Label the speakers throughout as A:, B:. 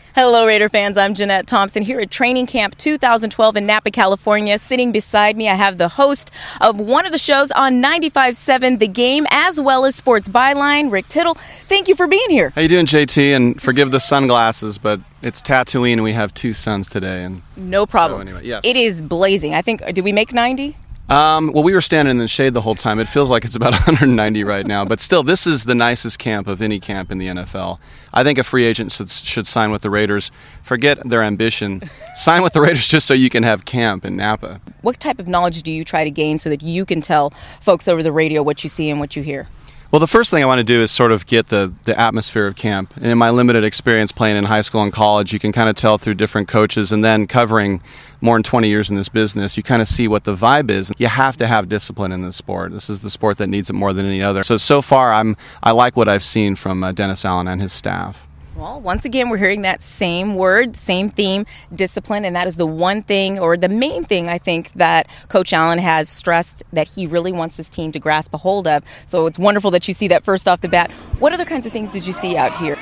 A: Hello, Raider fans. I'm Jeanette Thompson here at Training Camp 2012 in Napa, California. Sitting beside me, I have the host of one of the shows on 95.7 The Game, as well as Sports Byline, Rick Tittle. Thank you for being here.
B: How you doing, JT? And forgive the sunglasses, but it's Tatooine, and we have two suns today. And
A: no problem.
B: So anyway, yes.
A: It is blazing. I think, did we make 90?
B: Well, we were standing in the shade the whole time. It feels like it's about 190 right now. But still, this is the nicest camp of any camp in the NFL. I think a free agent should sign with the Raiders. Forget their ambition. Sign with the Raiders just so you can have camp in Napa.
A: What type of knowledge do you try to gain so that you can tell folks over the radio what you see and what you hear?
B: Well, the first thing I want to do is sort of get the atmosphere of camp. And in my limited experience playing in high school and college, you can kind of tell through different coaches, and then covering more than 20 years in this business, you kind of see what the vibe is. You have to have discipline in this sport. This is the sport that needs it more than any other. So far, I like what I've seen from Dennis Allen and his staff.
A: Well, once again, we're hearing that same word, same theme, discipline, and that is the one thing, or the main thing, I think, that Coach Allen has stressed that he really wants his team to grasp a hold of. So it's wonderful that you see that first off the bat. What other kinds of things did you see out here?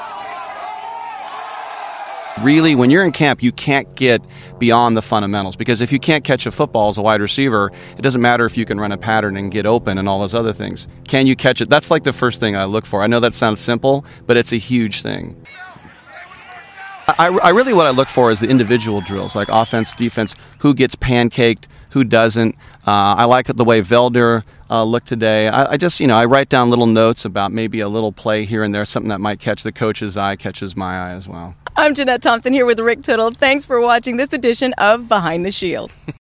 B: Really, when you're in camp, you can't get beyond the fundamentals, because if you can't catch a football as a wide receiver, it doesn't matter if you can run a pattern and get open and all those other things. Can you catch it? That's like the first thing I look for. I know that sounds simple, but it's a huge thing. I really, what I look for is the individual drills, like offense, defense, who gets pancaked, who doesn't. I like the way Velder looked today. I just, I write down little notes about maybe a little play here and there, something that might catch the coach's eye, catches my eye as well.
A: I'm Jeanette Thompson here with Rick Tittle. Thanks for watching this edition of Behind the Shield.